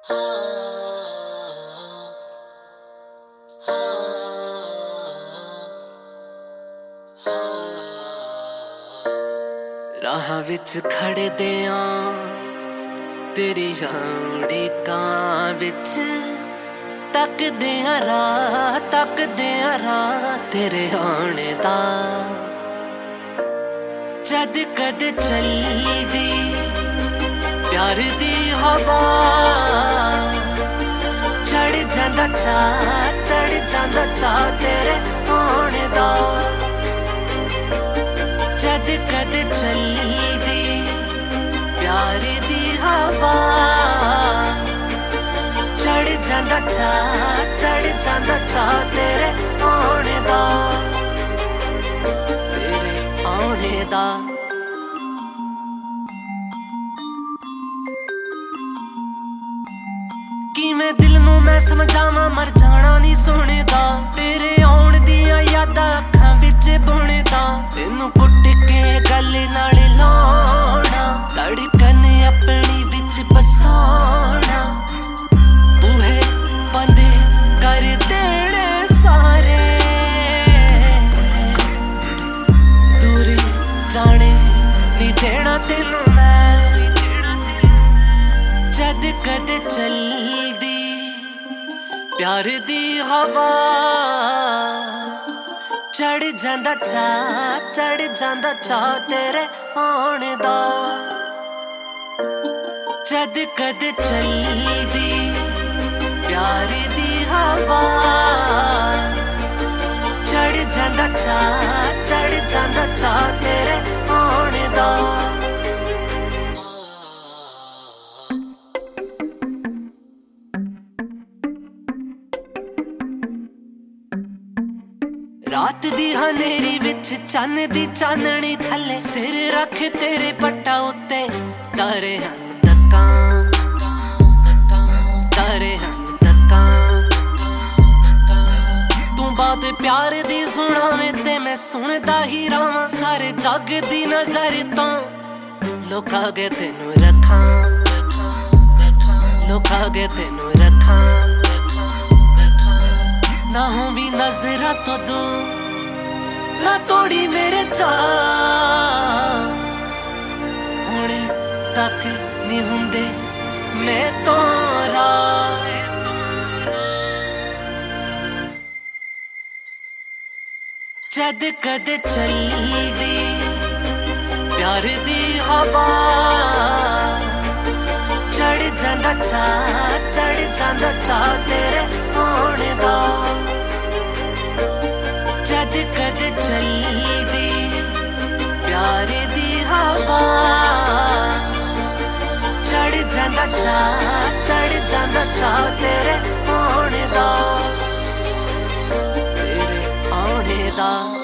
राह विच खड़े दियां तेरी उड़ीकां विच तकदे राह तेरे आने दा। जद कद चलदी प्यार दी हवा चढ़ जांदा चा तेरे आने दा। जद कद चलदी प्यार दी हवा चढ़ जांदा चा तेरे आने दा, तेरे आने दा। किवें दिल नूं मैं समझावां मर जाना नहीं सोने दा। तेरे आउण दियां यादां अखां विच बुने दा। तेनू कुट के गले नाल लाउणा धड़कन अपनी विच बसाउणा। बूहे बंद कर देने सारे दूर जाने नहीं देना तेनू मैं। जद कद चलदी प्यार दी हवा चढ़ जांदा चा तेरे आने दा। जद कद चलदी प्यार दी हवा चढ़ जांदा चा तेरे आने दा। रात दी हनेरी विच चन्न दी चाननी थले सिर रख तेरे पट्टा उत्ते तारे हन तक्कां। तू बात प्यार दी सुनावे ते मैं सुनदा ही रहां। सारे जग दी नजर तो लुका के तेनू रखां ना हूं भी नजरा तो दूर ना तोड़ी मेरे चाह। हुणे तक नहीं हुंदे मैं तोरा। जद कद चलदी प्यार दी हवा चढ़ जांदा चा तेरे आने दा। जद कद चलदी प्यार दी हवा चढ़ जांदा चा तेरे आने दा, तेरे आने दा।